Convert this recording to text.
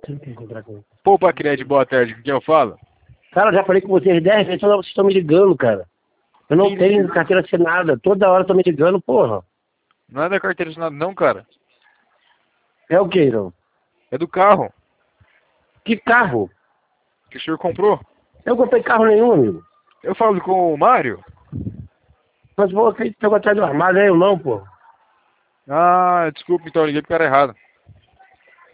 Tem que encontrar com ele. Poupa Crédito, boa tarde, com quem eu falo? Cara, eu já falei com vocês 10 vezes, vocês estão me ligando, cara. Eu não Sim, tenho sim. carteira assinada. Toda hora estão me ligando, porra. Não é da carteira assinada não, cara. É o quê, não? É do carro Que carro? que o senhor comprou. Eu não comprei carro nenhum, amigo. Eu falo com o Mário? Mas vou que pegou atrás do armário, é eu não, pô. Ah, desculpa, então eu liguei pro cara errado.